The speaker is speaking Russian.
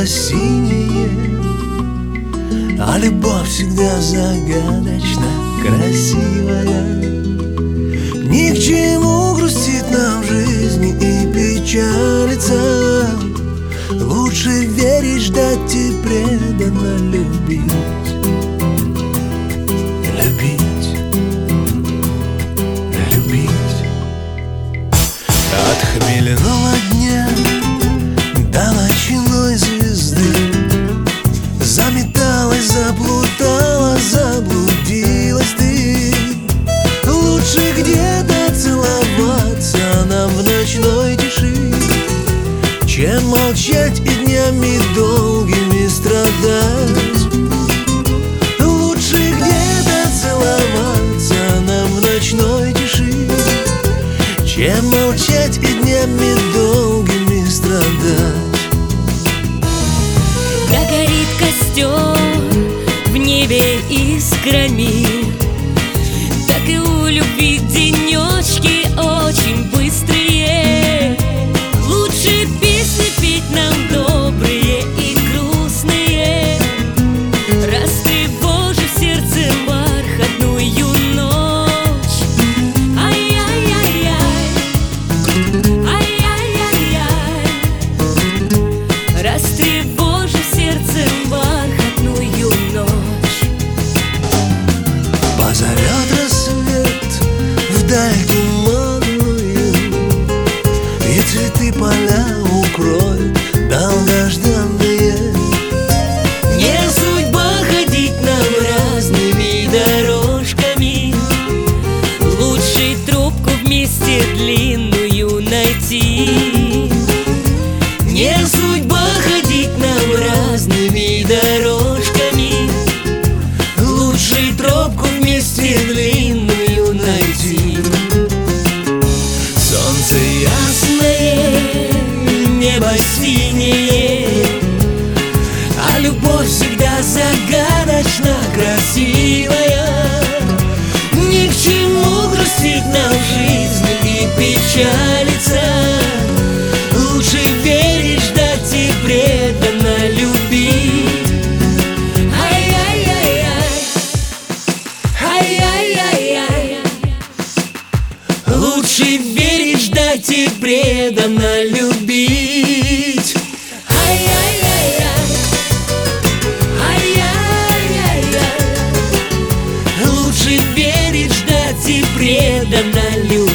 синее, а любовь всегда загадочно красивая. Ни к чему грустит нам в жизни и печалиться. Лучше верить, ждать и преданно любить. Любить, любить. От хмельного дня до ночной звезды заметалась, заплутала, заблудилась ты. Лучше где-то целоваться нам в ночной тиши, чем молчать и днями долгими страдать. Лучше где-то целоваться нам в ночной тиши, чем молчать и днями долгими страдать. Да горит костер в небе искрами, так и у любви денечки очень быстрые. Лучше песни петь нам добрые и грустные, растревожив сердце бархатную ночь. Ай-яй-яй-яй, ай-яй-яй-яй, растревожив сердце бархатную ночь. Позовет рассвет вдаль туманную, и цветы поля укроют долгожданные. Не судьба ходить нам разными дорожками, Лучше трубку вместе длинную найти. не судьба ходить нам разными дорожками. Лучше тропку вместе длинную найти. Солнце ясное, небо синее, а любовь всегда загадочно красивая. Ни к чему грустить нам в жизни и печалиться. Лучше верить, ждать и преданно любить. Ай-яй-яй-яй, ай-яй-яй-яй. Лучше верить, ждать и преданно любить. Ай-яй-яй-яй, ай-яй-яй-яй. Лучше верить, ждать и преданно любить.